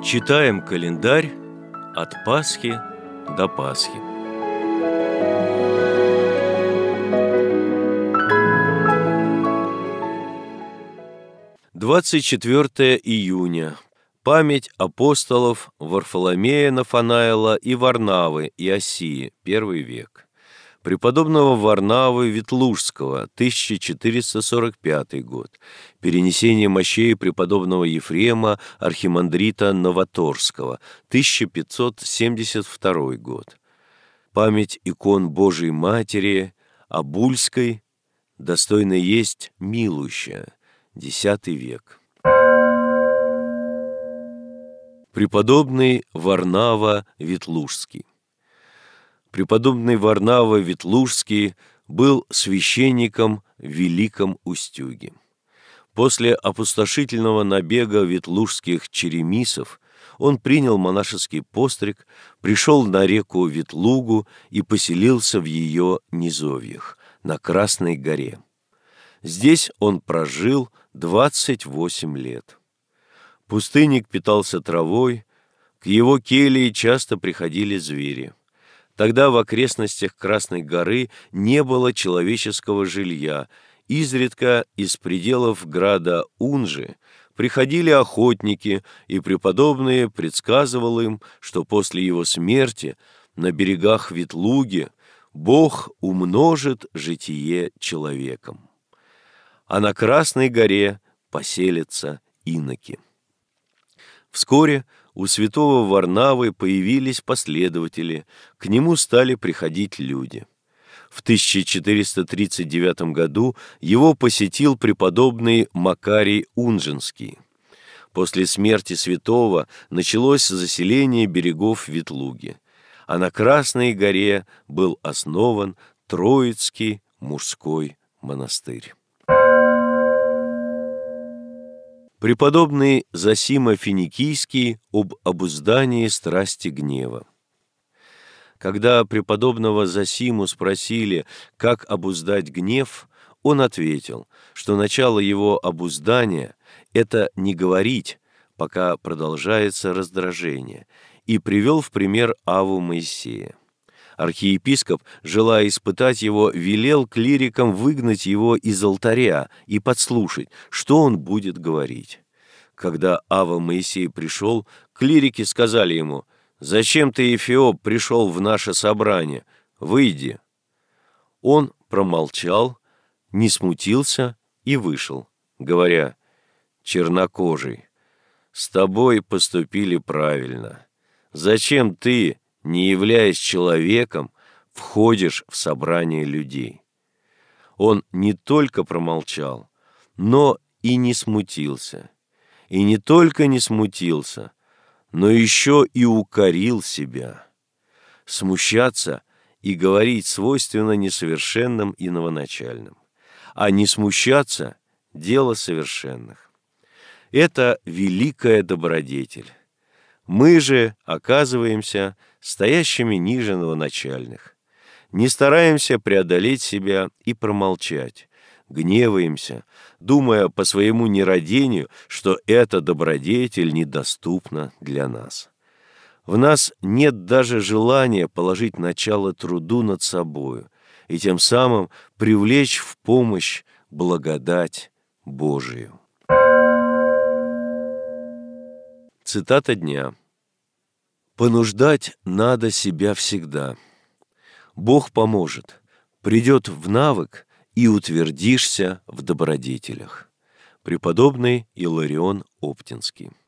Читаем календарь от Пасхи до Пасхи. – 24 июня. Память апостолов Варфоломея Нафанаила и Варнавы Иосии, I век. Преподобного Варнавы Ветлужского, 1445 год. Перенесение мощей преподобного Ефрема, архимандрита Новоторского, 1572 год. Память икон Божией Матери, Обульской, достойно есть милущая, X век. Преподобный Варнава Ветлужский. Преподобный Варнава Ветлужский был священником в Великом Устюге. После опустошительного набега ветлужских черемисов он принял монашеский постриг, пришел на реку Ветлугу и поселился в ее низовьях, на Красной горе. Здесь он прожил 28 лет. Пустынник питался травой, к его келье часто приходили звери. Тогда в окрестностях Красной горы не было человеческого жилья. Изредка из пределов града Унжи приходили охотники, и преподобный предсказывал им, что после его смерти на берегах Ветлуги Бог умножит житие человеком. А на Красной горе поселятся иноки. Вскоре у святого Варнавы появились последователи, к нему стали приходить люди. В 1439 году его посетил преподобный Макарий Унжинский. После смерти святого началось заселение берегов Ветлуги, а на Красной горе был основан Троицкий мужской монастырь. Преподобный Зосима Финикийский об обуздании страсти гнева. Когда преподобного Зосиму спросили, как обуздать гнев, он ответил, что начало его обуздания – это не говорить, пока продолжается раздражение, и привел в пример Авву Моисея. Архиепископ, желая испытать его, велел клирикам выгнать его из алтаря и подслушать, что он будет говорить. Когда Авва Моисей пришел, клирики сказали ему: «Зачем ты, Эфиоп, пришел в наше собрание? Выйди». Он промолчал, не смутился и вышел, говоря: «Чернокожий, с тобой поступили правильно. Зачем ты, не являясь человеком, входишь в собрание людей?» Он не только промолчал, но и не смутился. И не только не смутился, но еще и укорил себя. Смущаться и говорить свойственно несовершенным и новоначальным, а не смущаться – дело совершенных. Это великая добродетель. Мы же оказываемся стоящими ниже новоначальных, не стараемся преодолеть себя и промолчать, гневаемся, думая по своему нерадению, что эта добродетель недоступна для нас. В нас нет даже желания положить начало труду над собою и тем самым привлечь в помощь благодать Божию. Цитата дня. «Понуждать надо себя всегда. Бог поможет, придет в навык, и утвердишься в добродетелях». Преподобный Иларион Оптинский.